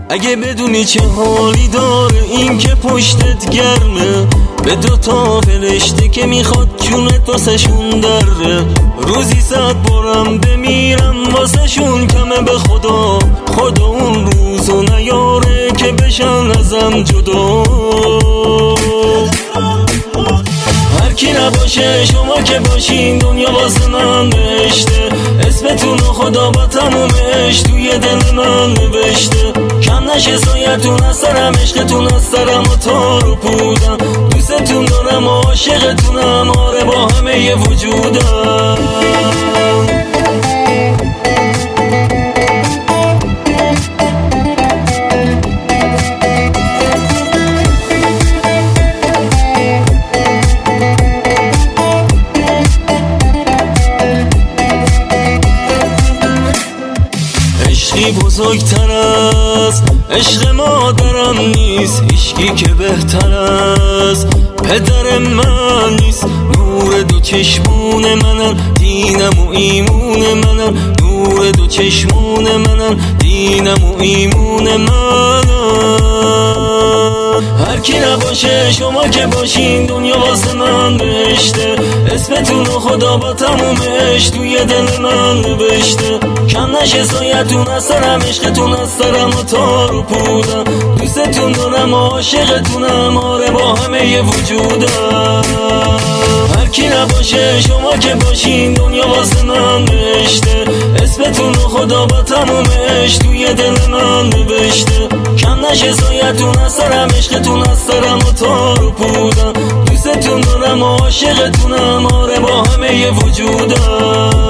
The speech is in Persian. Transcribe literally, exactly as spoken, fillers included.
اگه بدونی چه حالی داره این که پشتت گرمه، به دوتا فرشته که میخواد جونت واسه شون دره. روزی صد بارم بمیرم واسه شون کمه به خدا، خدا اون روزو نیاره که بشن ازم جدا. هر کی نباشه شما که باشین دنیا واسه من بهشته. اسمتون خدا با تمومش توی دل من نوشته. کم نشه سایتون از سرم، عشقتون از سرم و تار و پودم. دوستتون دارم و عاشقتونم، آره با همه ی وجودم. عشقی بزرگتر از عشق مادرم نیست، هیچکی که بهتر از پدر من نیست. نور دو چشمون منن، دینم و ایمون منن. نور دو چشمون منن، دینم و ایمون منن. هر کی نباشه شما که باشین دنیا واسه من بهشته. اسمتون خدا با تمومش توی دل من نوشته. کم نشه سایتون از سرم، عشقتون از سرم و تار و پودم. دوستتون دارم و عاشقتونم، آره با همه ی وجودم. هر کی نباشه شما که باشین دنیا واسه من بهشته. اسمتون خدا با تمومش توی دل من نوشته. کم نشه سایتون از سرم، عشقتون از سرم و تار و پودم. دوستتون دارم و عاشقتونم، آره با همه ی وجودم.